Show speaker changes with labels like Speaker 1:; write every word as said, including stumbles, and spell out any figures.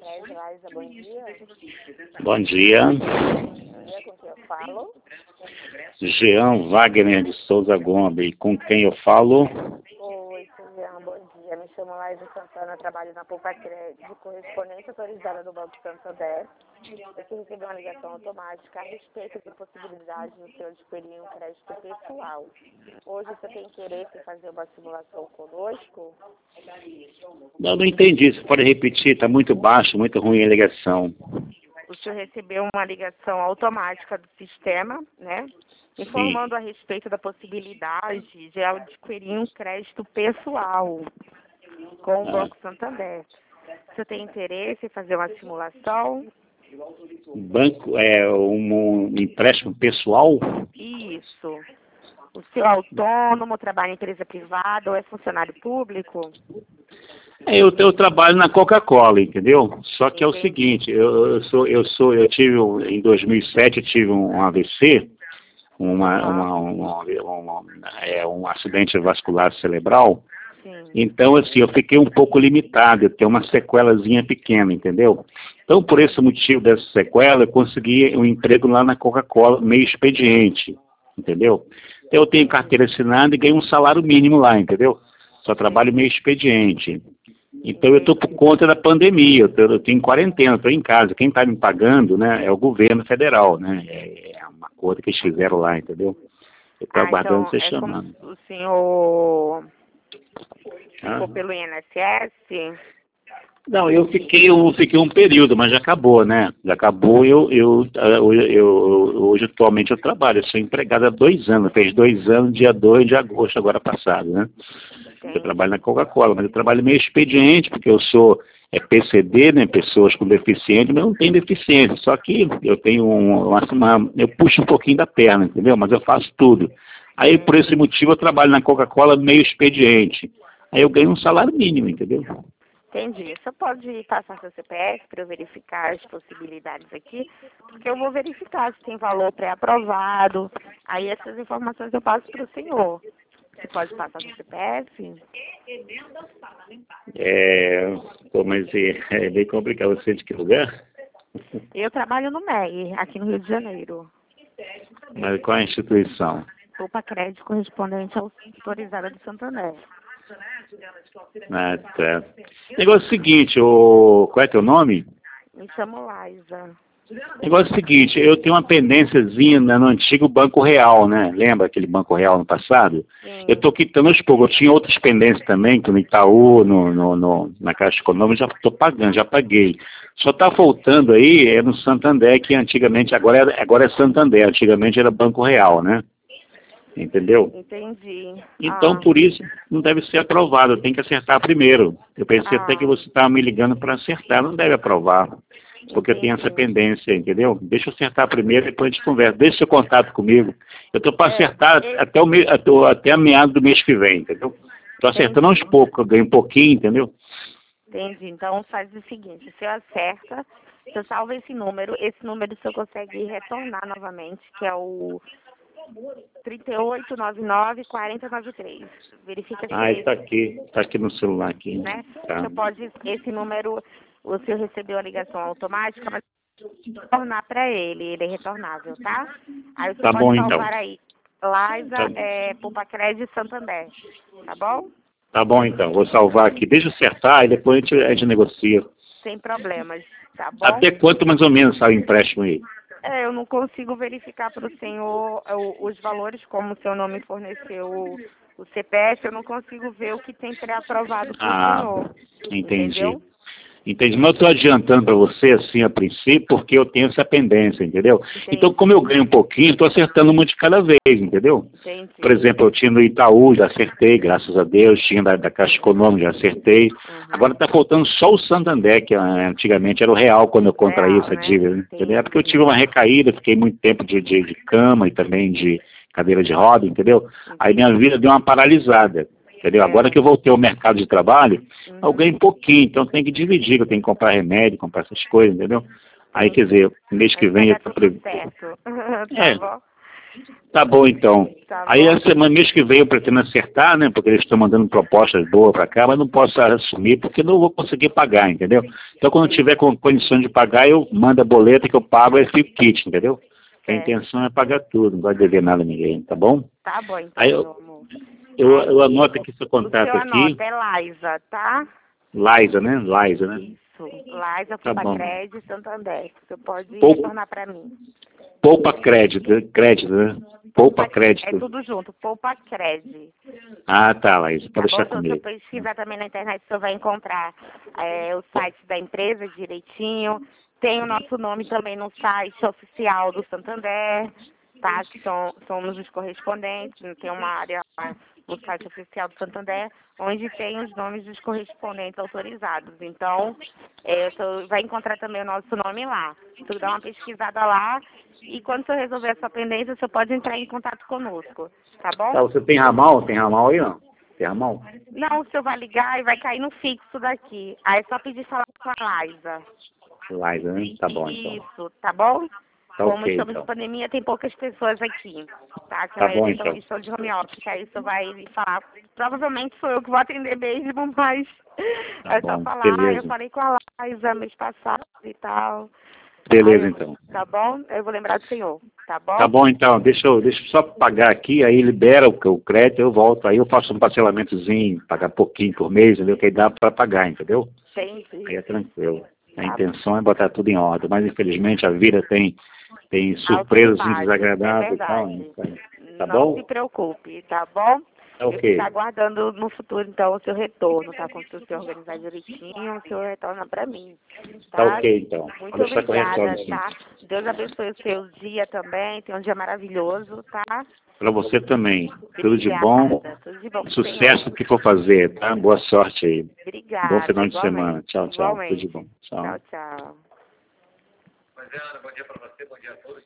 Speaker 1: Cred, Laísa, bom dia.
Speaker 2: Bom dia.
Speaker 1: Bom dia, com quem eu falo?
Speaker 2: Jean Wagner de Souza Gomes. E com quem eu falo?
Speaker 1: Oi, Jean, bom dia. Me chamo Laísa Santana, trabalho na Poupa Cred, correspondente autorizada do Banco Santander. Eu recebi uma ligação automática a respeito da possibilidade do senhor adquirir um crédito pessoal. Hoje você tem interesse em fazer uma simulação conosco?
Speaker 2: Não, não entendi. Você pode repetir? Está muito baixo, muito ruim a ligação.
Speaker 1: O senhor recebeu uma ligação automática do sistema, né? Informando Sim. a respeito da possibilidade de adquirir um crédito pessoal com o Banco Santander. Você tem interesse em fazer uma simulação?
Speaker 2: Banco é um, um empréstimo pessoal?
Speaker 1: Isso. O senhor é autônomo, trabalha em empresa privada ou é funcionário público?
Speaker 2: Eu, eu trabalho na Coca-Cola, entendeu? Só que é o seguinte, eu, eu sou, eu sou, eu tive um, em dois mil e sete eu tive um A V C, uma, uma, uma, uma, é, um acidente vascular cerebral.
Speaker 1: Sim.
Speaker 2: Então, assim, eu fiquei um pouco limitado, eu tenho uma sequelazinha pequena, entendeu? Então, por esse motivo dessa sequela, eu consegui um emprego lá na Coca-Cola, meio expediente, entendeu? Então, eu tenho carteira assinada e ganho um salário mínimo lá, entendeu? Só trabalho meio expediente. Então, eu estou por conta da pandemia, eu estou em quarentena, estou em casa. Quem está me pagando, né, é o governo federal, né? É, é uma coisa que eles fizeram lá, entendeu? Eu estou
Speaker 1: ah,
Speaker 2: aguardando
Speaker 1: então,
Speaker 2: você
Speaker 1: é
Speaker 2: chamando.
Speaker 1: como o senhor
Speaker 2: Ah.
Speaker 1: ficou pelo I N S S?
Speaker 2: Não, eu fiquei, eu fiquei um período, mas já acabou, né? Já acabou, eu, eu, eu, eu hoje atualmente eu trabalho, eu sou empregado há dois anos, fez dois anos, dia dois de agosto, agora passado, né? Eu trabalho na Coca-Cola, mas eu trabalho meio expediente, porque eu sou é P C D, né? Pessoas com deficiência, mas eu não tenho deficiência, só que eu tenho um, uma, uma, eu puxo um pouquinho da perna, entendeu? Mas eu faço tudo. Aí, por esse motivo, eu trabalho na Coca-Cola meio expediente. Aí eu ganho um salário mínimo, entendeu?
Speaker 1: Entendi. Você pode passar seu C P F para eu verificar as possibilidades aqui? Porque eu vou verificar se tem valor pré-aprovado. Aí essas informações eu passo para o senhor. Você pode passar seu C P F?
Speaker 2: É, pô, mas é, é bem complicado. Você é de que lugar?
Speaker 1: Eu trabalho no M E R, aqui no Rio de Janeiro.
Speaker 2: Mas qual é a instituição?
Speaker 1: Poupa Cred, correspondente autorizada do Santander.
Speaker 2: Ah, tá. Negócio é o seguinte, o... qual é teu nome?
Speaker 1: Me chamo Laísa.
Speaker 2: Negócio é o seguinte, eu tenho uma pendênciazinha no antigo Banco Real, né? Lembra aquele Banco Real no passado?
Speaker 1: Sim.
Speaker 2: Eu estou quitando aos poucos. Eu tinha outras pendências também, que no Itaú, no, no, no, na Caixa Econômica, já estou pagando, já paguei. Só está faltando aí, é no Santander, que antigamente, agora é, agora é Santander, antigamente era Banco Real, né? Entendeu?
Speaker 1: Entendi.
Speaker 2: Então,
Speaker 1: ah.
Speaker 2: por isso, não deve ser aprovado, tem que acertar primeiro. Eu pensei
Speaker 1: ah.
Speaker 2: até que você estava me ligando para acertar, não deve aprovar, porque
Speaker 1: Entendi.
Speaker 2: tem essa pendência, entendeu? Deixa eu acertar primeiro, depois a gente conversa. Deixa seu contato comigo. Eu estou para
Speaker 1: É,
Speaker 2: acertar
Speaker 1: ele...
Speaker 2: até, o me... até a meados do mês que vem, entendeu? Estou acertando aos poucos, eu ganho um pouquinho, entendeu?
Speaker 1: Entendi. Então, faz o seguinte, se eu acerta, você salva esse número, esse número o senhor consegue retornar novamente, que é o trinta oito, noventa e nove, quarenta, noventa e três. Verifica se
Speaker 2: Ah,
Speaker 1: é
Speaker 2: está
Speaker 1: esse,
Speaker 2: aqui, está aqui no celular aqui.
Speaker 1: né?
Speaker 2: Tá.
Speaker 1: Você pode, esse número, o senhor recebeu a ligação automática, mas retornar para ele, ele é retornável, tá? Aí você
Speaker 2: Tá
Speaker 1: pode
Speaker 2: bom,
Speaker 1: salvar
Speaker 2: então.
Speaker 1: aí, Laísa,
Speaker 2: Tá,
Speaker 1: é, Poupa Cred Santander, tá bom?
Speaker 2: tá bom, então. Vou salvar aqui. Deixa eu acertar e depois a gente, a gente negocia.
Speaker 1: Sem problemas, tá bom?
Speaker 2: Até quanto mais ou menos sai o empréstimo aí?
Speaker 1: É, eu não consigo verificar para o senhor o- os valores, como o seu nome forneceu o, o C P F, eu não consigo ver o que tem pré-aprovado para o
Speaker 2: Ah,
Speaker 1: senhor.
Speaker 2: entendi.
Speaker 1: Entendeu?
Speaker 2: Entendi. Mas eu estou adiantando para você, assim, a princípio, porque eu tenho essa pendência, entendeu?
Speaker 1: Entendi.
Speaker 2: Então, como eu ganho um pouquinho, estou acertando muito de cada vez, entendeu?
Speaker 1: Entendi.
Speaker 2: Por exemplo, eu tinha no Itaú, já acertei, graças a Deus. Tinha da, da Caixa Econômica, já acertei.
Speaker 1: Uhum.
Speaker 2: Agora está faltando só o Santander, que ah, antigamente era o real quando eu contraí
Speaker 1: Real,
Speaker 2: essa
Speaker 1: né?
Speaker 2: dívida, né? Entendeu? É porque eu
Speaker 1: Entendi.
Speaker 2: tive uma recaída, fiquei muito tempo de, de, de cama e também de cadeira de roda, entendeu? Aí minha vida deu uma paralisada. Entendeu?
Speaker 1: É.
Speaker 2: Agora que eu voltei ao mercado de trabalho,
Speaker 1: Uhum.
Speaker 2: eu ganho pouquinho, então tem que dividir, eu tenho que comprar remédio, comprar essas coisas, entendeu? Aí, quer dizer, mês que
Speaker 1: Mas vai
Speaker 2: vem eu
Speaker 1: dar
Speaker 2: tô
Speaker 1: tudo
Speaker 2: pre...
Speaker 1: certo, tá
Speaker 2: É,
Speaker 1: bom?
Speaker 2: Tá bom, então.
Speaker 1: Tá
Speaker 2: Aí
Speaker 1: bom.
Speaker 2: a semana, mês que vem eu pretendo acertar, né? Porque eles estão mandando propostas boas para cá, mas não posso assumir porque não vou conseguir pagar, entendeu? Então quando tiver com condição de pagar, eu mando a boleta que eu pago e fico kit, entendeu? A
Speaker 1: Certo.
Speaker 2: intenção é pagar tudo, não gosto de dever nada a ninguém, tá bom?
Speaker 1: Tá bom, então,
Speaker 2: Aí
Speaker 1: meu
Speaker 2: eu,
Speaker 1: amor.
Speaker 2: eu,
Speaker 1: Aí,
Speaker 2: eu anoto aqui seu
Speaker 1: o
Speaker 2: contato
Speaker 1: seu
Speaker 2: aqui.
Speaker 1: anota é Liza, tá?
Speaker 2: Liza, né? Liza, né?
Speaker 1: Isso. Liza
Speaker 2: Tá bom.
Speaker 1: Poupa-Crédito Santander. Você pode
Speaker 2: Pou-
Speaker 1: retornar para mim.
Speaker 2: Poupa crédito, crédito, né? Poupa
Speaker 1: É
Speaker 2: crédito.
Speaker 1: tudo junto, Poupa-Crédito.
Speaker 2: Ah, tá, Liza,
Speaker 1: Tá
Speaker 2: pode
Speaker 1: bom?
Speaker 2: deixar
Speaker 1: Se você
Speaker 2: comigo.
Speaker 1: pesquisar também na internet, você vai encontrar é, o site da empresa direitinho. Tem o nosso nome também no site oficial do Santander, tá? Que são, somos os correspondentes. Tem uma área lá no site oficial do Santander, onde tem os nomes dos correspondentes autorizados. Então, é, você vai encontrar também o nosso nome lá. Você dá uma pesquisada lá e quando você resolver a sua pendência, você pode entrar em contato conosco, tá bom?
Speaker 2: Tá, você tem ramal? Tem ramal aí, não? Tem ramal?
Speaker 1: Não, o senhor vai ligar e vai cair no fixo daqui. Aí é só pedir falar com a Liza.
Speaker 2: Liza, né? Tá bom, então.
Speaker 1: Isso, tá bom?
Speaker 2: Tá
Speaker 1: Como
Speaker 2: ok,
Speaker 1: estamos
Speaker 2: então.
Speaker 1: em pandemia, tem poucas pessoas aqui, tá? Que a
Speaker 2: Tá bom,
Speaker 1: maioria
Speaker 2: então.
Speaker 1: estão estão de home office. Aí você vai falar, provavelmente sou eu que vou atender mesmo, mas
Speaker 2: Tá
Speaker 1: é só
Speaker 2: bom,
Speaker 1: falar, ah, eu
Speaker 2: beleza.
Speaker 1: falei com a Liza mês passado e tal. Aí
Speaker 2: Beleza,
Speaker 1: eu-
Speaker 2: então.
Speaker 1: tá bom? Eu vou lembrar do senhor, tá bom?
Speaker 2: Tá bom, então. Deixa eu, deixa eu só pagar aqui, aí libera o, o crédito, eu volto. Aí eu faço um parcelamentozinho, pagar pouquinho por mês, entendeu? Que aí dá pra pagar, entendeu?
Speaker 1: Entendi.
Speaker 2: Aí é tranquilo. A
Speaker 1: Tá
Speaker 2: intenção é botar tudo em ordem, mas infelizmente a vida tem, tem
Speaker 1: Altos e
Speaker 2: surpresas
Speaker 1: baixos, é
Speaker 2: desagradáveis e tal.
Speaker 1: verdade.
Speaker 2: Né? Tá
Speaker 1: Não
Speaker 2: bom?
Speaker 1: se preocupe, tá bom?
Speaker 2: Tá
Speaker 1: Eu
Speaker 2: ok.
Speaker 1: fico aguardando no futuro, então, o seu retorno, tá? Quando você se organizar direitinho, o senhor retorna pra mim,
Speaker 2: Tá
Speaker 1: tá?
Speaker 2: ok, então.
Speaker 1: Muito
Speaker 2: Pode deixar que eu
Speaker 1: obrigada,
Speaker 2: retorno, sim.
Speaker 1: tá? Deus abençoe o seu dia também, tenha um dia maravilhoso, tá?
Speaker 2: Pra você também. Tudo de bom.
Speaker 1: Obrigada, tudo de bom pro
Speaker 2: Sucesso
Speaker 1: senhor.
Speaker 2: no que for fazer, tá? Boa sorte aí. Bom
Speaker 1: Obrigada,
Speaker 2: final de semana.
Speaker 1: igualmente,
Speaker 2: Tchau, tchau. Tudo de
Speaker 1: igualmente.
Speaker 2: bom. Tchau.
Speaker 1: Tchau, tchau.
Speaker 3: Pois é, Ana, bom dia para você, bom dia a todos.